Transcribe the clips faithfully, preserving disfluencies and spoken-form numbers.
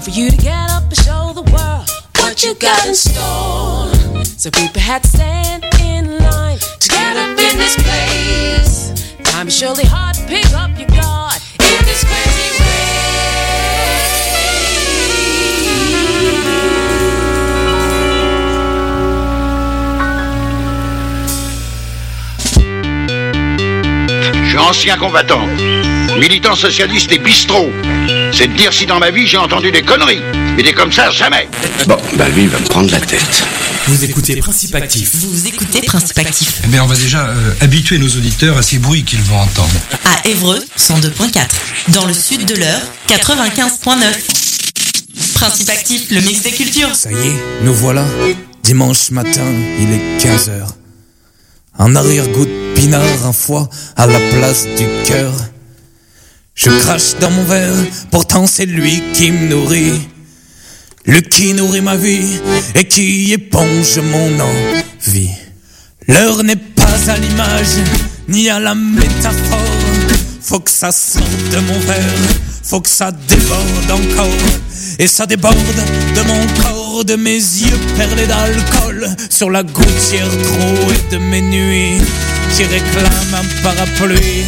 for you to get up and show the world what you got in store. So people had to stand in line to get up in this place. Time is surely hard to pick up your guard in this crazy way. Je suis ancien combattant, militant socialiste et bistrot. C'est de dire si dans ma vie j'ai entendu des conneries. Mais des comme ça, jamais. Bon, bah lui, il va me prendre la tête. Vous écoutez Principe Actif. Vous écoutez Principe Actif. Eh bien, on va déjà euh, habituer nos auditeurs à ces bruits qu'ils vont entendre. À Évreux, cent deux virgule quatre. Dans le sud de l'Eure, quatre-vingt-quinze virgule neuf. Principe Actif, le mix des cultures. Ça y est, nous voilà. Dimanche matin, il est quinze heures. Un arrière-goût de pinard, un foie à la place du cœur. Je crache dans mon verre, pourtant c'est lui qui me nourrit. Lui qui nourrit ma vie et qui éponge mon envie. L'heure n'est pas à l'image, ni à la métaphore. Faut que ça sorte de mon verre, faut que ça déborde encore. Et ça déborde de mon corps, de mes yeux perlés d'alcool, sur la gouttière trouée de mes nuits qui réclament un parapluie.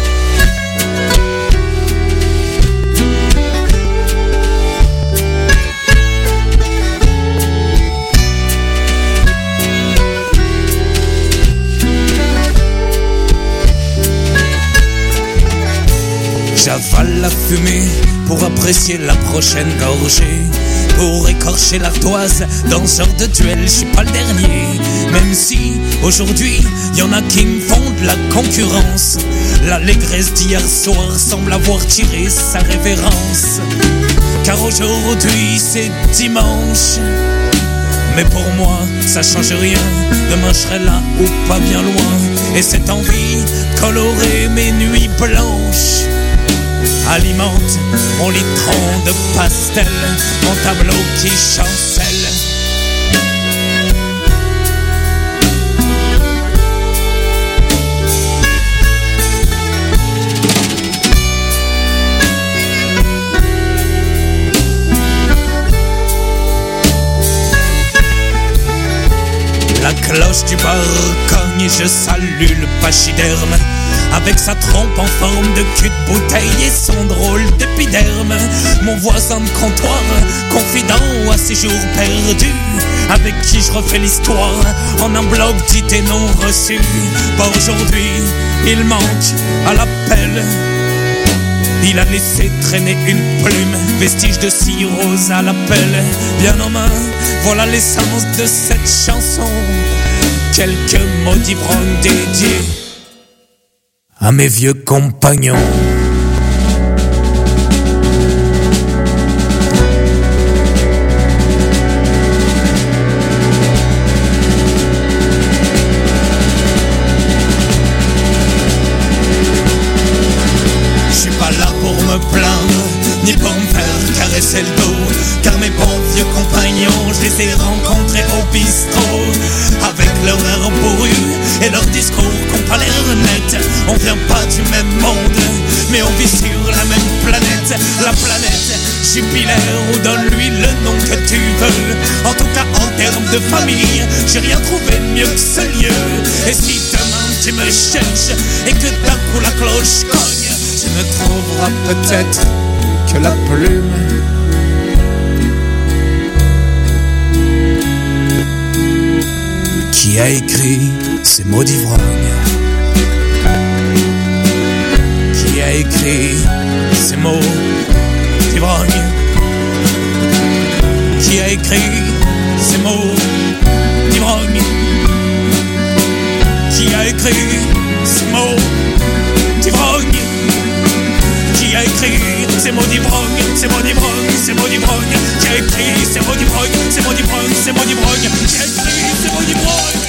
J'avale la fumée pour apprécier la prochaine gorgée, pour écorcher l'ardoise dans ce genre de duel. Je suis pas le dernier, même si aujourd'hui y en a qui me font de la concurrence. L'allégresse d'hier soir semble avoir tiré sa révérence, car aujourd'hui c'est dimanche. Mais pour moi ça change rien, demain je serai là ou pas bien loin. Et cette envie de colorer mes nuits blanches alimente mon litron de pastel, mon tableau qui chancelle. La cloche du bar cogne, je salue le pachyderme, avec sa trompe en forme de cul de bouteille et son drôle d'épiderme. Mon voisin de comptoir, confident à ses jours perdus, avec qui je refais l'histoire en un bloc d'idées non reçues. Bah aujourd'hui, il manque à l'appel. Il a laissé traîner une plume, vestige de cirrhose à la pelle. Bien en main, voilà l'essence de cette chanson. Quelques mots d'ivrogne dédiés à mes vieux compagnons. Je suis pas là pour me plaindre, ni pour me faire caresser le dos, car mes bons vieux compagnons, je les ai rencontrés au bistrot, avec leur air bourru et leur discours qu'on pas l'air net. On vient pas du même monde, mais on vit sur la même planète. La planète Jupiler, ou donne-lui le nom que tu veux. En tout cas en termes de famille, j'ai rien trouvé de mieux que ce lieu. Et si demain tu me cherches et que d'un coup la cloche cogne, tu ne trouveras peut-être que la plume qui a écrit ces mots d'ivrogne, qui a écrit ces mots d'ivrogne, qui a écrit ces mots d'ivrogne, qui a écrit ces mots d'ivrogne, qui a écrit ces mots d'ivrogne, ces mots d'ivrogne, ces mots d'ivrogne, qui a écrit ces mots d'ivrogne, ces mots d'ivrogne, ces mots d'ivrogne, qui a écrit ces mots d'ivrogne.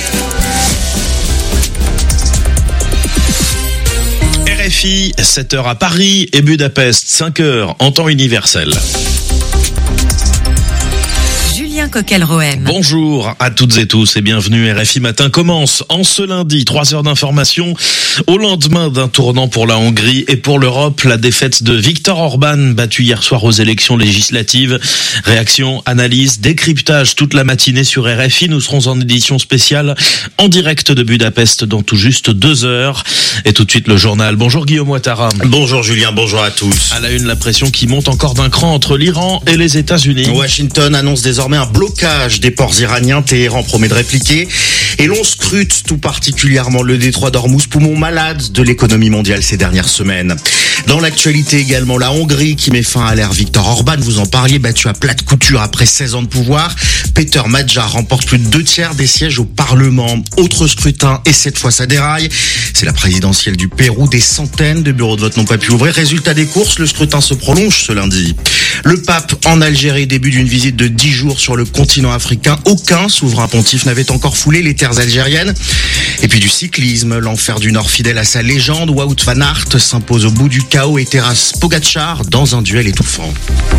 R F I, sept heures à Paris et Budapest, cinq heures en temps universel. Julien Coquel-Rohem. Bonjour à toutes et tous et bienvenue. R F I Matin commence en ce lundi, trois heures d'information au lendemain d'un tournant pour la Hongrie et pour l'Europe. La défaite de Viktor Orban, battu hier soir aux élections législatives. Réaction, analyse, décryptage toute la matinée sur R F I. Nous serons en édition spéciale en direct de Budapest dans tout juste deux heures. Et tout de suite le journal. Bonjour Guillaume Ouattara. Bonjour Julien, bonjour à tous. À la une, la pression qui monte encore d'un cran entre l'Iran et les États-Unis. Washington annonce désormais un blocage des ports iraniens. Téhéran promet de répliquer. Et l'on scrute tout particulièrement le détroit d'Ormuz, poumon malade de l'économie mondiale ces dernières semaines. Dans l'actualité également, la Hongrie qui met fin à l'ère Viktor Orban, vous en parliez, battu à plate couture après seize ans de pouvoir. Péter Magyar remporte plus de deux tiers des sièges au Parlement. Autre scrutin, et cette fois ça déraille. C'est la présidentielle du Pérou. Des centaines de bureaux de vote n'ont pas pu ouvrir. Résultat des courses, le scrutin se prolonge ce lundi. Le pape en Algérie, début d'une visite de dix jours sur le continent africain. Aucun souverain pontife n'avait encore foulé les terres algériennes. Et puis du cyclisme, l'enfer du Nord fidèle à sa légende. Wout van Aert s'impose au bout du chaos et terrasse Pogacar dans un duel étouffant.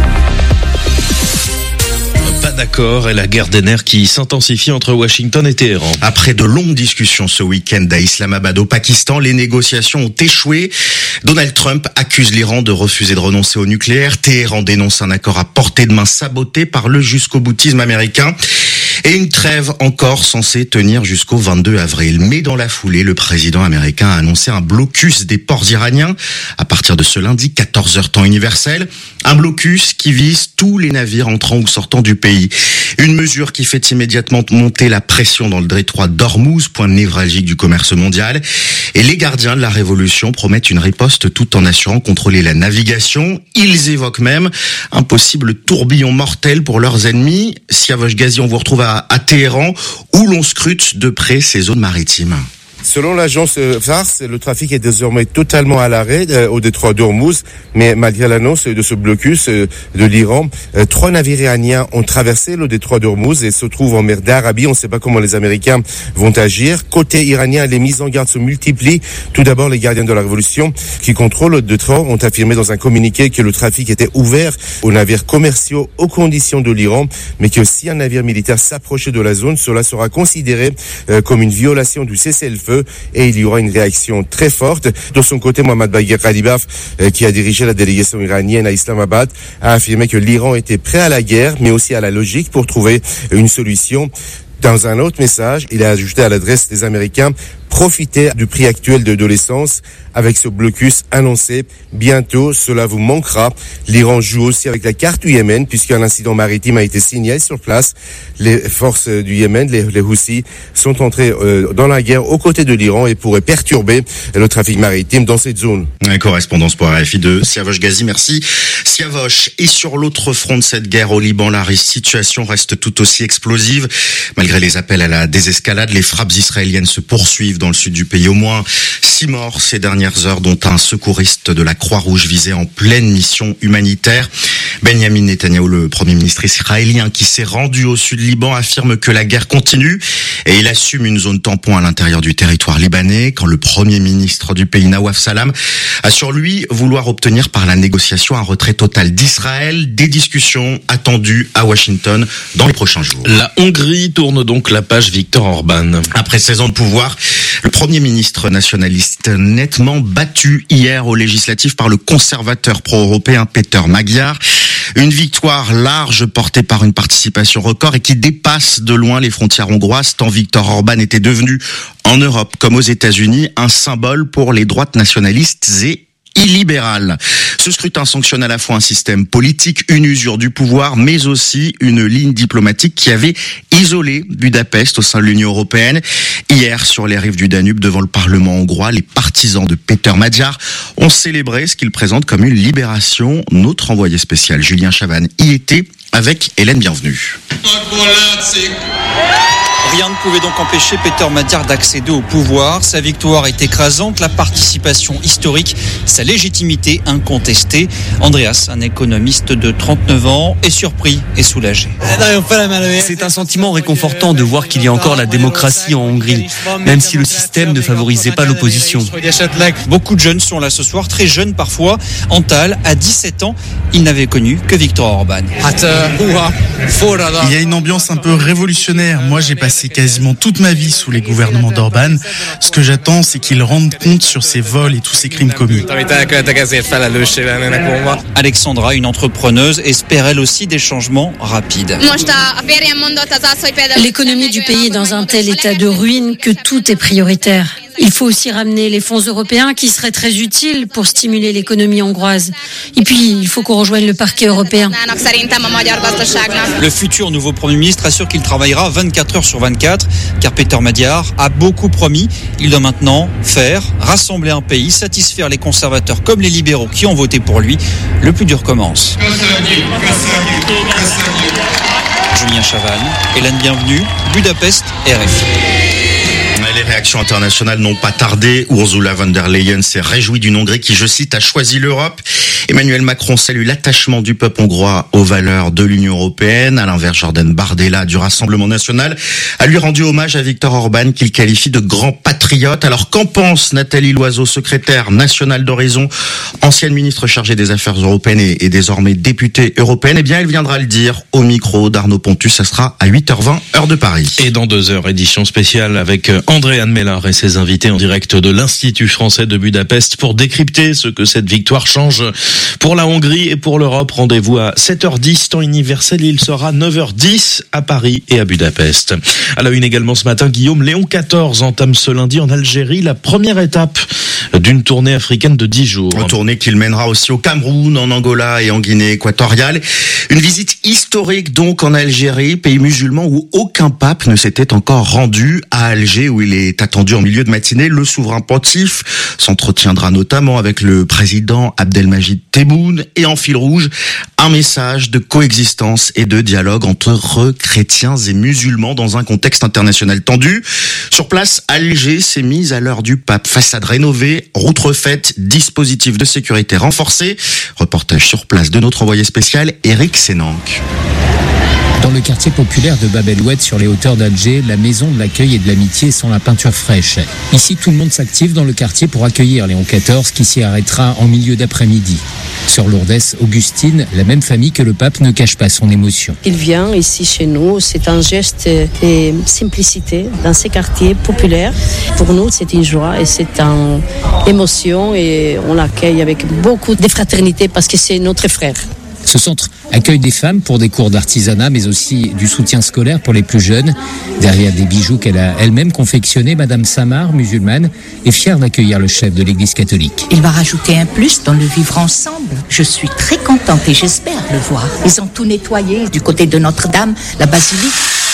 Pas d'accord et la guerre des nerfs qui s'intensifie entre Washington et Téhéran. Après de longues discussions ce week-end à Islamabad au Pakistan, les négociations ont échoué. Donald Trump accuse l'Iran de refuser de renoncer au nucléaire. Téhéran dénonce un accord à portée de main saboté par le jusqu'au-boutisme américain. Et une trêve encore censée tenir jusqu'au vingt-deux avril. Mais dans la foulée, le président américain a annoncé un blocus des ports iraniens à partir de ce lundi, quatorze heures temps universel. Un blocus qui vise tous les navires entrant ou sortant du pays. Une mesure qui fait immédiatement monter la pression dans le détroit d'Ormuz, point névralgique du commerce mondial. Et les gardiens de la révolution promettent une riposte tout en assurant contrôler la navigation. Ils évoquent même un possible tourbillon mortel pour leurs ennemis. Siavosh Ghazi, on vous retrouve à, à Téhéran, où l'on scrute de près ces zones maritimes. Selon l'agence Fars, le trafic est désormais totalement à l'arrêt euh, au détroit d'Ormuz, mais malgré l'annonce de ce blocus euh, de l'Iran, euh, trois navires iraniens ont traversé le détroit d'Ormuz et se trouvent en mer d'Arabie. On ne sait pas comment les Américains vont agir. Côté iranien, les mises en garde se multiplient. Tout d'abord, les gardiens de la révolution qui contrôlent le détroit ont affirmé dans un communiqué que le trafic était ouvert aux navires commerciaux aux conditions de l'Iran, mais que si un navire militaire s'approchait de la zone, cela sera considéré euh, comme une violation du cessez-le-feu. Et il y aura une réaction très forte. De son côté, Mohammad Bagher Khalibaf, euh, qui a dirigé la délégation iranienne à Islamabad, a affirmé que l'Iran était prêt à la guerre, mais aussi à la logique pour trouver une solution. Dans un autre message, il a ajouté à l'adresse des Américains: profitez du prix actuel de, de l'essence avec ce blocus annoncé. Bientôt, cela vous manquera. L'Iran joue aussi avec la carte du Yémen puisqu'un incident maritime a été signalé sur place. Les forces du Yémen, les, les Houthis, sont entrés euh, dans la guerre aux côtés de l'Iran et pourraient perturber le trafic maritime dans cette zone. Une correspondance pour R F I de Siavosh Ghazi. Merci Siavosh. Et sur l'autre front de cette guerre au Liban, la situation reste tout aussi explosive. Malgré les appels à la désescalade, les frappes israéliennes se poursuivent dans le sud du pays. Au moins six morts ces dernières heures, dont un secouriste de la Croix-Rouge visé en pleine mission humanitaire. Benjamin Netanyahou, le premier ministre israélien qui s'est rendu au sud Liban, affirme que la guerre continue et il assume une zone tampon à l'intérieur du territoire libanais, quand le premier ministre du pays, Nawaf Salam, assure lui vouloir obtenir par la négociation un retrait total d'Israël. Des discussions attendues à Washington dans les prochains jours. La Hongrie tourne donc la page Viktor Orban. Après seize ans de pouvoir, le premier ministre nationaliste nettement battu hier aux législatives par le conservateur pro-européen Péter Magyar. Une victoire large portée par une participation record et qui dépasse de loin les frontières hongroises, tant Viktor Orban était devenu, en Europe comme aux États-Unis, un symbole pour les droites nationalistes et illibérale. Ce scrutin sanctionne à la fois un système politique, une usure du pouvoir, mais aussi une ligne diplomatique qui avait isolé Budapest au sein de l'Union européenne. Hier, sur les rives du Danube, devant le Parlement hongrois, les partisans de Péter Magyar ont célébré ce qu'ils présentent comme une libération. Notre envoyé spécial, Julien Chavannes, y était avec Hélène Bienvenue. Rien ne pouvait donc empêcher Peter Madiar d'accéder au pouvoir. Sa victoire est écrasante, la participation historique, sa légitimité incontestée. Andreas, un économiste de trente-neuf ans, est surpris et soulagé. C'est un sentiment réconfortant de voir qu'il y a encore la démocratie en Hongrie, même si le système ne favorisait pas l'opposition. Beaucoup de jeunes sont là ce soir, très jeunes parfois. Antal, à dix-sept ans, il n'avait connu que Viktor Orban. Il y a une ambiance un peu révolutionnaire. Moi, j'ai passé quasiment toute ma vie sous les gouvernements d'Orban. Ce que j'attends, c'est qu'il rende compte sur ses vols et tous ses crimes commis. Alexandra, une entrepreneuse, espère elle aussi des changements rapides. L'économie du pays est dans un tel état de ruine que tout est prioritaire. Il faut aussi ramener les fonds européens qui seraient très utiles pour stimuler l'économie hongroise. Et puis, il faut qu'on rejoigne le parquet européen. Le futur nouveau Premier ministre assure qu'il travaillera vingt-quatre heures sur vingt-quatre, car Peter Madiar a beaucoup promis. Il doit maintenant faire, rassembler un pays, satisfaire les conservateurs comme les libéraux qui ont voté pour lui. Le plus dur commence. Julien Chavannes, Hélène Bienvenue, Budapest, R F I. Les réactions internationales n'ont pas tardé. Ursula von der Leyen s'est réjouie d'une Hongrie qui, je cite, a choisi l'Europe. Emmanuel Macron salue l'attachement du peuple hongrois aux valeurs de l'Union européenne. À l'inverse, Jordan Bardella du Rassemblement national a lui rendu hommage à Viktor Orban qu'il qualifie de grand patriote. Alors qu'en pense Nathalie Loiseau, secrétaire nationale d'Horizon, ancienne ministre chargée des Affaires européennes et, et désormais députée européenne? Eh bien, elle viendra le dire au micro d'Arnaud Pontus. Ça sera à huit heures vingt, heure de Paris. Et dans deux heures, édition spéciale avec André-Anne Mellard et ses invités en direct de l'Institut français de Budapest pour décrypter ce que cette victoire change pour la Hongrie et pour l'Europe. Rendez-vous à sept heures dix, temps universel. Il sera neuf heures dix à Paris et à Budapest. À la une également ce matin, Guillaume, Léon quatorze entame ce lundi en Algérie la première étape d'une tournée africaine de dix jours. Une tournée qu'il mènera aussi au Cameroun, en Angola et en Guinée équatoriale. Une visite historique donc en Algérie, pays musulman où aucun pape ne s'était encore rendu. À Alger, où il est attendu en milieu de matinée, le souverain pontife s'entretiendra notamment avec le président Abdelmajid Tebboune et en fil rouge, un message de coexistence et de dialogue entre chrétiens et musulmans dans un contexte international tendu. Sur place, Alger s'est mise à l'heure du pape. Façade rénovée, route refaite, dispositif de sécurité renforcé. Reportage sur place de notre envoyé spécial, Eric Sénanque. Dans le quartier populaire de Bab el Oued, sur les hauteurs d'Alger, la maison de l'accueil et de l'amitié sent la peinture fraîche. Ici, tout le monde s'active dans le quartier pour accueillir Léon quatorze qui s'y arrêtera en milieu d'après-midi. Sœur Lourdes, Augustine, la même famille que le pape, ne cache pas son émotion. Il vient ici chez nous, c'est un geste de simplicité dans ces quartiers populaires. Pour nous, c'est une joie et c'est une émotion et on l'accueille avec beaucoup de fraternité parce que c'est notre frère. Ce centre accueille des femmes pour des cours d'artisanat, mais aussi du soutien scolaire pour les plus jeunes. Derrière des bijoux qu'elle a elle-même confectionnés, Madame Samar, musulmane, est fière d'accueillir le chef de l'Église catholique. Il va rajouter un plus dans le vivre ensemble. Je suis très contente et j'espère le voir. Ils ont tout nettoyé du côté de Notre-Dame, la basilique.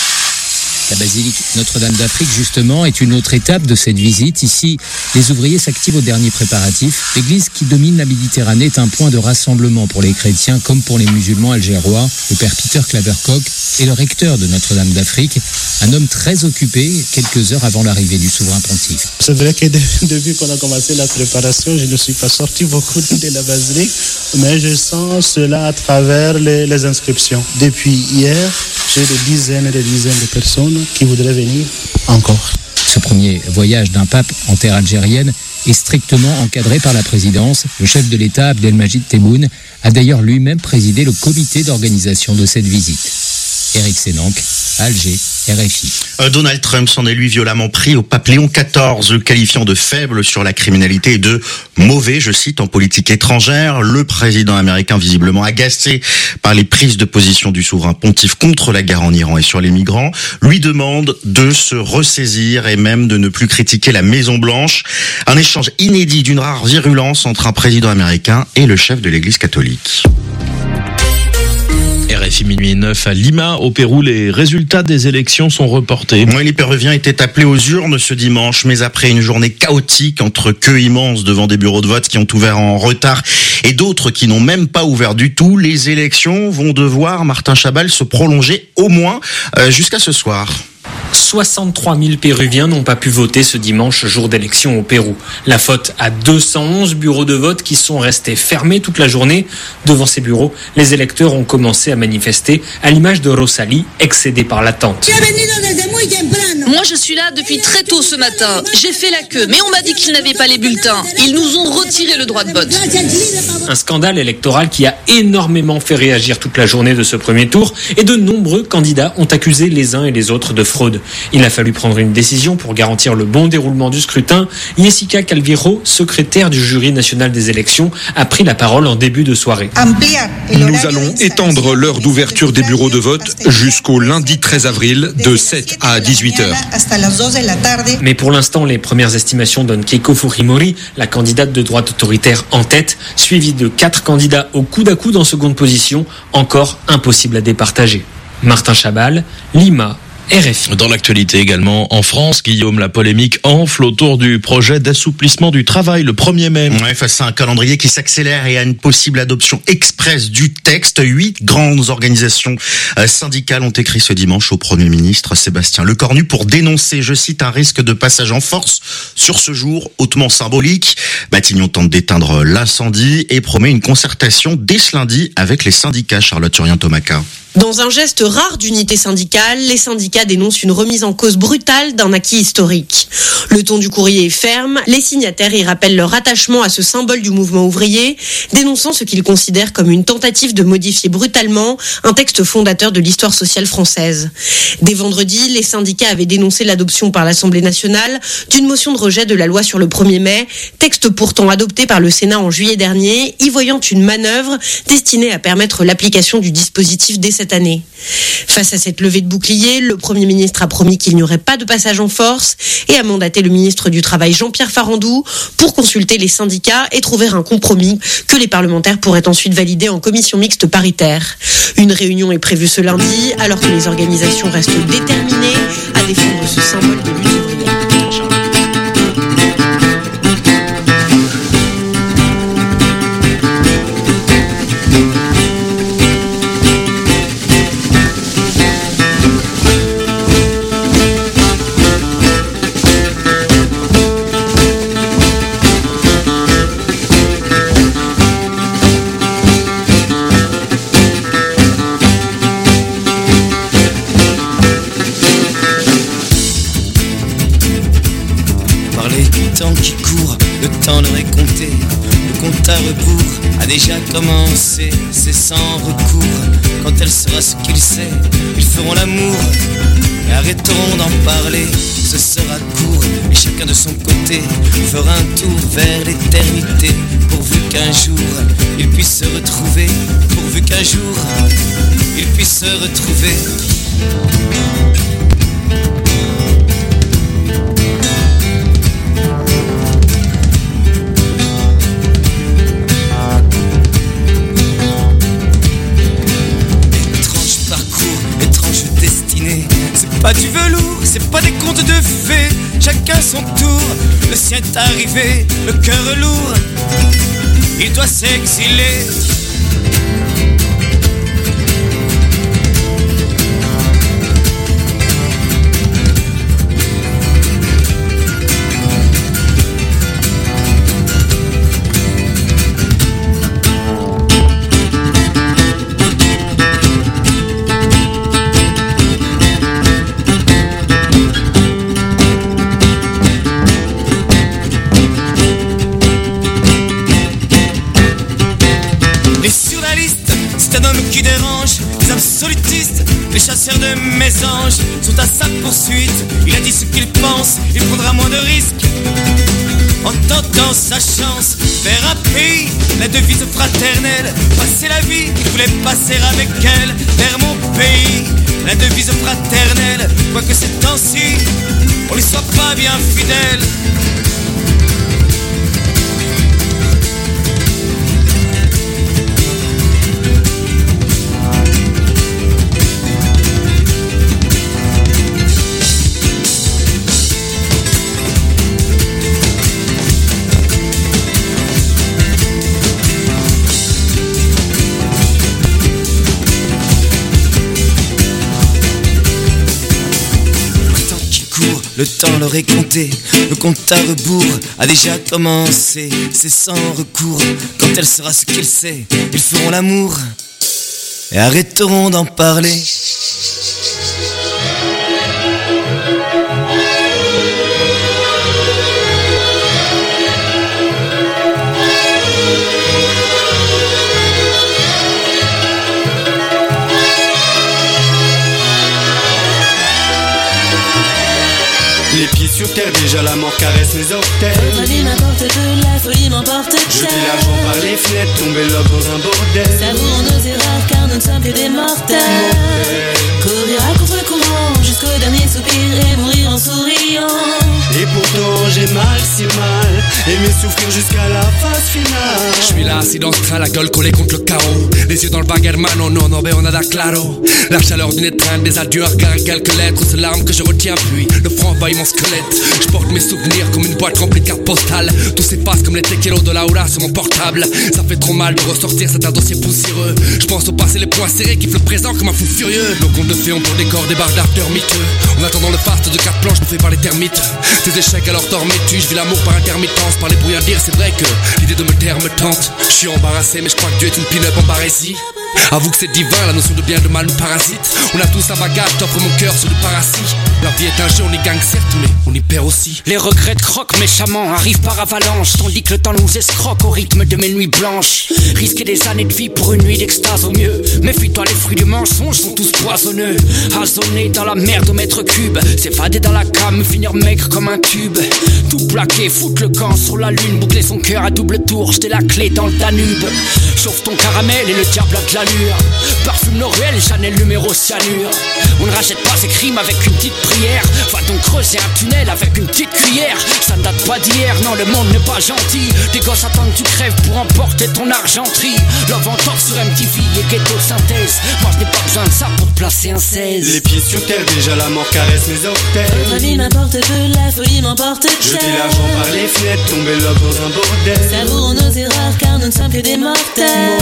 La basilique Notre-Dame d'Afrique, justement, est une autre étape de cette visite. Ici, les ouvriers s'activent aux derniers préparatifs. L'église qui domine la Méditerranée est un point de rassemblement pour les chrétiens comme pour les musulmans algérois. Le père Peter Klaverkock est le recteur de Notre-Dame d'Afrique, un homme très occupé quelques heures avant l'arrivée du souverain pontife. C'est vrai que depuis qu'on a commencé la préparation, je ne suis pas sorti beaucoup de la basilique, mais je sens cela à travers les, les inscriptions. Depuis hier, j'ai des dizaines et des dizaines de personnes qui voudraient venir encore. Ce premier voyage d'un pape en terre algérienne est strictement encadré par la présidence. Le chef de l'État, Abdelmajid Tebboune, a d'ailleurs lui-même présidé le comité d'organisation de cette visite. Eric Sénanque, Alger, R F I. Euh, Donald Trump s'en est lui violemment pris au pape Léon quatorze, le qualifiant de faible sur la criminalité et de mauvais, je cite, en politique étrangère. Le président américain, visiblement agacé par les prises de position du souverain pontife contre la guerre en Iran et sur les migrants, lui demande de se ressaisir et même de ne plus critiquer la Maison-Blanche. Un échange inédit d'une rare virulence entre un président américain et le chef de l'Église catholique. R F I minuit neuf à Lima, au Pérou, les résultats des élections sont reportés. Oui, les Péruviens étaient appelés aux urnes ce dimanche, mais après une journée chaotique entre queues immenses devant des bureaux de vote qui ont ouvert en retard et d'autres qui n'ont même pas ouvert du tout, les élections vont devoir, Martin Chabal, se prolonger au moins euh, jusqu'à ce soir. soixante-trois mille Péruviens n'ont pas pu voter ce dimanche, jour d'élection au Pérou. La faute à deux cent onze bureaux de vote qui sont restés fermés toute la journée. Devant ces bureaux, les électeurs ont commencé à manifester, à l'image de Rosalie, excédée par l'attente. Moi, je suis là depuis très tôt ce matin. J'ai fait la queue, mais on m'a dit qu'ils n'avaient pas les bulletins. Ils nous ont retiré le droit de vote. Un scandale électoral qui a énormément fait réagir toute la journée de ce premier tour et de nombreux candidats ont accusé les uns et les autres de fraude. Il a fallu prendre une décision pour garantir le bon déroulement du scrutin. Jessica Calviro, secrétaire du jury national des élections, a pris la parole en début de soirée. Nous allons étendre l'heure d'ouverture des bureaux de vote jusqu'au lundi treize avril de sept à dix-huit heures. Mais pour l'instant, les premières estimations donnent Keiko Fujimori, la candidate de droite autoritaire, en tête, suivie de quatre candidats au coude à coude en seconde position, encore impossible à départager. Martin Chabal, Lima, R F I. Dans l'actualité également, en France, Guillaume, la polémique enfle autour du projet d'assouplissement du travail le premier mai. Ouais, face à un calendrier qui s'accélère et à une possible adoption express du texte, huit grandes organisations syndicales ont écrit ce dimanche au Premier ministre Sébastien Lecornu pour dénoncer, je cite, un risque de passage en force sur ce jour hautement symbolique. Matignon tente d'éteindre l'incendie et promet une concertation dès ce lundi avec les syndicats. Charlotte Turien-Tomaca. Dans un geste rare d'unité syndicale, les syndicats dénoncent une remise en cause brutale d'un acquis historique. Le ton du courrier est ferme, les signataires y rappellent leur attachement à ce symbole du mouvement ouvrier, dénonçant ce qu'ils considèrent comme une tentative de modifier brutalement un texte fondateur de l'histoire sociale française. Dès vendredi, les syndicats avaient dénoncé l'adoption par l'Assemblée nationale d'une motion de rejet de la loi sur le premier mai, texte pourtant adopté par le Sénat en juillet dernier, y voyant une manœuvre destinée à permettre l'application du dispositif dès cette année. Face à cette levée de bouclier, le Premier ministre a promis qu'il n'y aurait pas de passage en force et a mandaté le ministre du Travail Jean-Pierre Farandou pour consulter les syndicats et trouver un compromis que les parlementaires pourraient ensuite valider en commission mixte paritaire. Une réunion est prévue ce lundi alors que les organisations restent déterminées à défendre ce symbole de lutte ouvrière. Qui court, le temps leur est compté, le compte à rebours a déjà commencé, c'est sans recours. Quand elle sera ce qu'il sait, ils feront l'amour et arrêteront d'en parler. Ce sera court et chacun de son côté fera un tour vers l'éternité, pourvu qu'un jour ils puissent se retrouver, pourvu qu'un jour ils puissent se retrouver. C'est pas du velours, c'est pas des contes de fées. Chacun son tour, le sien est arrivé, le cœur lourd, il doit s'exiler. Qui dérange, les absolutistes, les chasseurs de mésanges sont à sa poursuite. Il a dit ce qu'il pense, il prendra moins de risques en tentant sa chance. Faire un pays, la devise fraternelle, passer la vie, il voulait passer avec elle. Vers mon pays, la devise fraternelle, quoique ces temps-ci, on lui soit pas bien fidèle. le temps leur est compté, le compte à rebours a déjà commencé. C'est sans recours, quand elle saura ce qu'il sait, ils feront l'amour et arrêteront d'en parler. Les pieds sur terre, déjà la mort caresse mes orteils. Ma vie m'importe peu, la folie m'emporte. Jeter l'argent par les fenêtres, tomber l'homme dans un bordel. Savourons nos erreurs car nous ne sommes que des mortels. Courir à contre-courant jusqu'au dernier soupir et mourir en souriant. Et pourtant j'ai mal, si mal, aimer souffrir jusqu'à la phase finale. Je suis là, assis dans ce train, la gueule collée contre le carreau. Les yeux dans le bag hermano, non, non, mais on a da claro. La chaleur d'une étreinte, des adieux, un regard, quelques lettres. C'est l'arme que je retiens, puis le franc envahit mon squelette. Je porte mes souvenirs comme une boîte remplie de cartes postales. Tout s'efface comme les tequilos de Laura sur mon portable. Ça fait trop mal de ressortir, c'est un dossier poussiéreux. Je pense au passé, les poings serrés, kiffe le présent comme un fou furieux. Nos contes de fées ont pour décor des barres d'after miteux. En attendant le faste de quatre planches, bouffé par les termites. Tes échecs alors dormais-tu, je vis l'amour par intermittence. Par les bruits à dire, c'est vrai que l'idée de me taire me tente. Je suis embarrassé, mais je crois que Dieu est une pin-up en barésie. Avoue que c'est divin, la notion de bien et de mal nous parasite. On a tous un bagage, t'offre mon cœur sur du paracis. La vie est un jeu, on y gagne certes, mais on y perd aussi. Les regrets croquent méchamment, arrivent par avalanche. Tandis que le temps nous escroque au rythme de mes nuits blanches. Risquer des années de vie pour une nuit d'extase au mieux. Méfie-toi, les fruits du mensonge sont tous poisonneux. Asonner dans la merde au mètre cube, s'évader dans la came, finir maigre comme un tube. Tout plaqué, foutre le camp sur la lune, boucler son cœur à double tour, jeter la clé dans le Danube. Chauffe ton caramel et le diable a de l'allure. Parfume nos ruelles, Chanel numéro cyanure. On ne rachète pas ses crimes avec une petite prière. Va donc creuser un tunnel avec une petite cuillère. Ça ne date pas d'hier, non le monde n'est pas gentil. Des gosses attendent que tu crèves pour emporter ton argenterie. Love en torse sur M T V et ghetto synthèse. Moi je n'ai pas besoin de ça pour te placer un seize. Les pieds sur terre, déjà la mort caresse mes orteils. Ma vie m'importe peu, la folie m'emporte. Jeter l'argent par les fenêtres, tomber l'homme dans un bordel. Savourons nos erreurs car nous ne sommes que des mortels.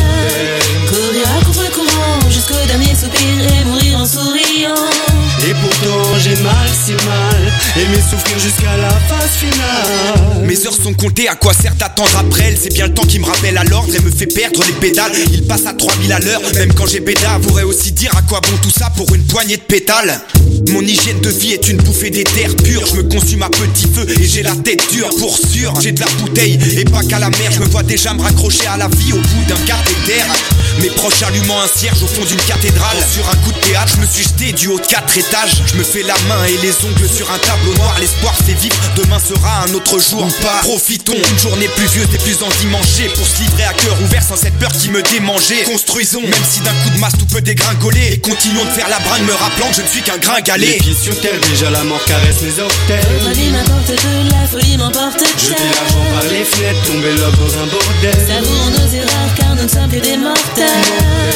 Courir à contre-courant jusqu'au dernier soupir et mourir en souriant. Et pourtant j'ai mal, si mal, aimer souffrir jusqu'à la phase finale. Mes heures sont comptées, à quoi sert d'attendre après elle? C'est bien le temps qui me rappelle à l'ordre et me fait perdre les pédales. Il passe à trois mille à l'heure, même quand j'ai béda. Pourrait aussi dire à quoi bon tout ça pour une poignée de pétales. Mon hygiène de vie est une bouffée d'éther pur. Je me consume à petit feu et j'ai la tête dure. Pour sûr, j'ai de la bouteille et pas qu'à la mer. Je me vois déjà me raccrocher à la vie au bout d'un quart d'éther. Mes proches allumant un cierge au fond d'une cathédrale. Sur un coup de théâtre, je me suis jeté du haut de quatre étages. Je me fais la main et les ongles sur un tableau noir. L'espoir fait vivre, demain sera un autre jour. Ou pas, profitons d'une journée pluvieuse et plus endimanchée pour se livrer à cœur ouvert sans cette peur qui me démangeait. Construisons, même si d'un coup de masse tout peut dégringoler. Et continuons de faire la bringue me rappelant que je ne suis qu'un gringalet. Les pieds sur terre, déjà la mort caresse mes orteils. Ma vie m'importe peu, la folie m'emporte. Jeter l'argent par les fenêtres, tomber l'homme dans un bordel. Savourons nos erreurs car nous ne sommes que des mortels.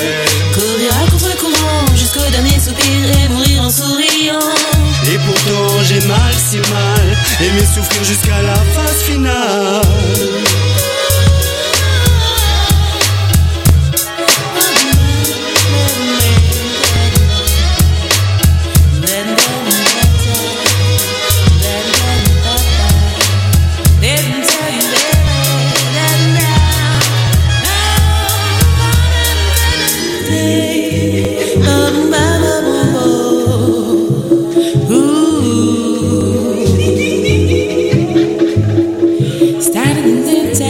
Courir à contre-courant jusqu'au dernier soupir et mourir en souriant. Et pourtant j'ai mal, si mal, aimer souffrir jusqu'à la phase finale. Started in the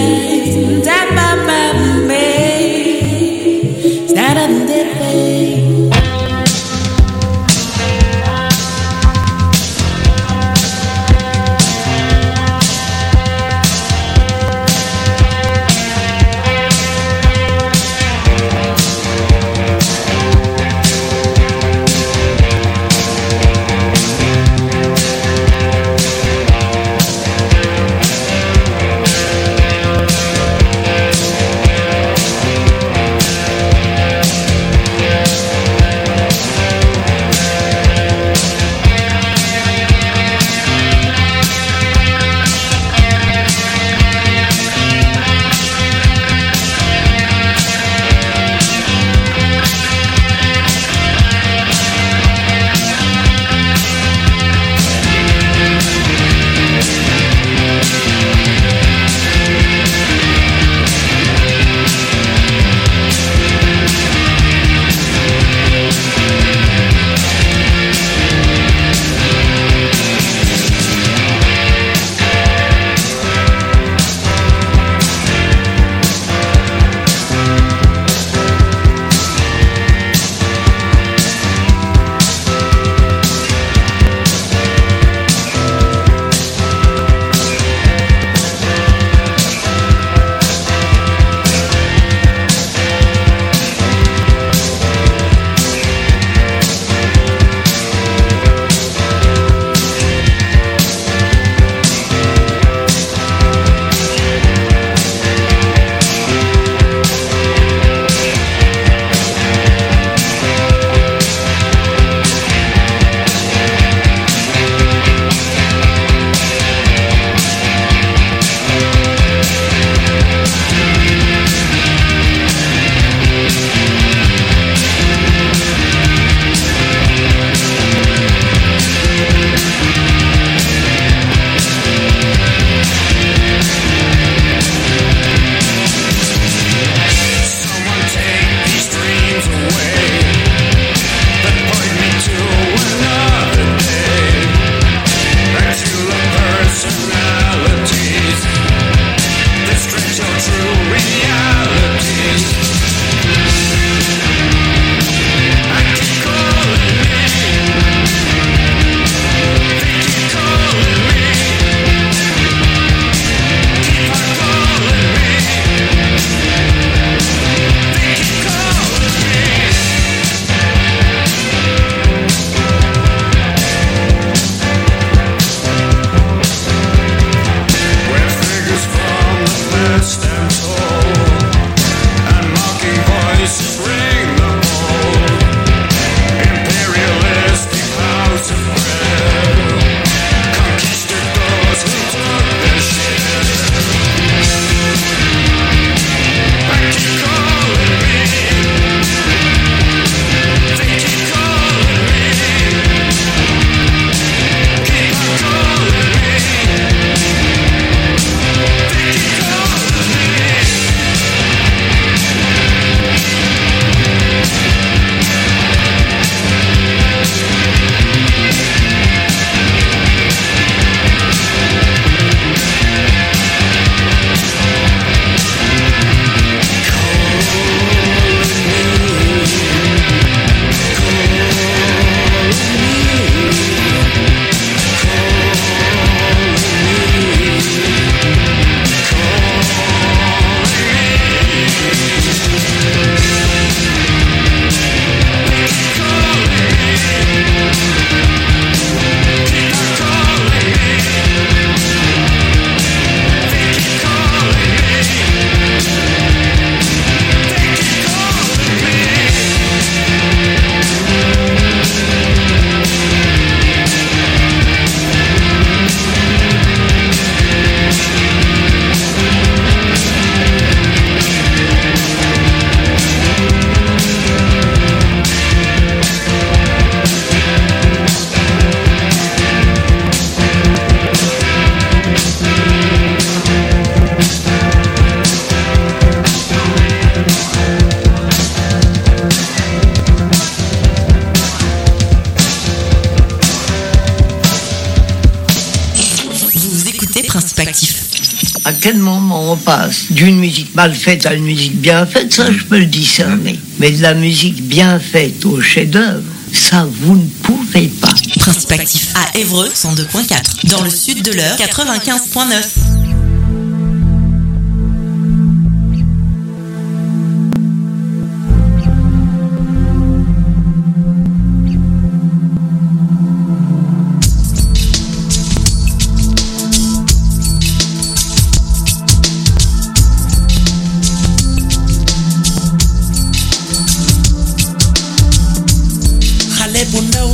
quel moment on passe d'une musique mal faite à une musique bien faite, ça je peux le discerner. Mais de la musique bien faite au chef-d'œuvre, ça vous ne pouvez pas. Principe actif à Évreux, cent deux point quatre. Dans le sud de l'Eure, quatre-vingt-quinze point neuf.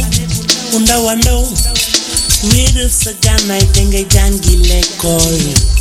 Ndaw ndaw wéeral sa gànnaay te nga jàngi lekkool